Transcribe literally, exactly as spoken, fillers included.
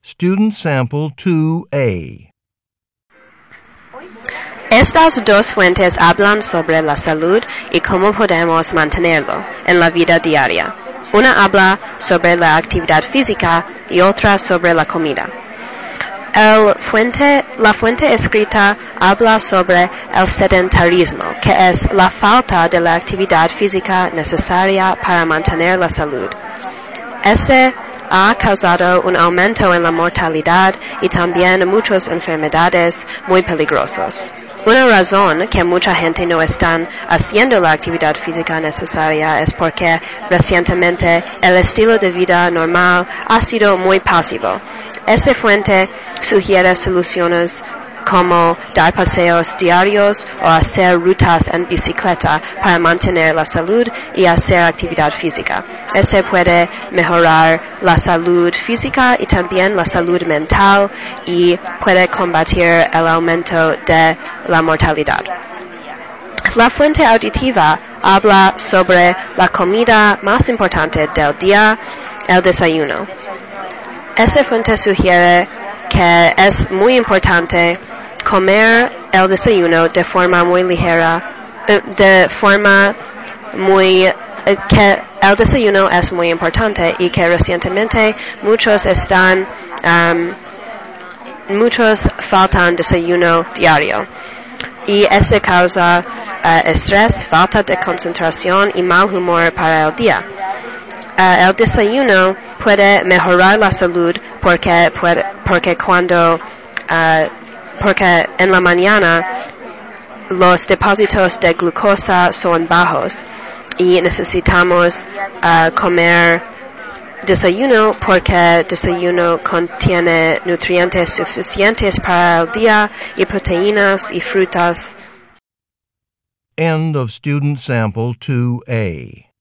Student Sample two A. Estas dos fuentes hablan sobre la salud y cómo podemos mantenerlo en la vida diaria. Una habla sobre la actividad física y otra sobre la comida. El fuente, la fuente escrita habla sobre el sedentarismo, que es la falta de la actividad física necesaria para mantener la salud. Ese ha causado un aumento en la mortalidad y también muchas enfermedades muy peligrosas. Una razón que mucha gente no está haciendo la actividad física necesaria es porque recientemente el estilo de vida normal ha sido muy pasivo. Esta fuente sugiere soluciones como dar paseos diarios o hacer rutas en bicicleta para mantener la salud y hacer actividad física. Eso puede mejorar la salud física y también la salud mental y puede combatir el aumento de la mortalidad. La fuente auditiva habla sobre la comida más importante del día, el desayuno. Esa fuente sugiere que es muy importante comer el desayuno de forma muy ligera, de forma muy, que el desayuno es muy importante y que recientemente muchos están, um, muchos faltan desayuno diario. Y eso causa uh, estrés, falta de concentración y mal humor para el día. Uh, el desayuno puede mejorar la salud porque, puede, porque cuando uh, porque en la mañana los depósitos de glucosa son bajos y necesitamos uh, comer desayuno porque desayuno contiene nutrientes suficientes para el día y proteínas y frutas. End of Student Sample two A.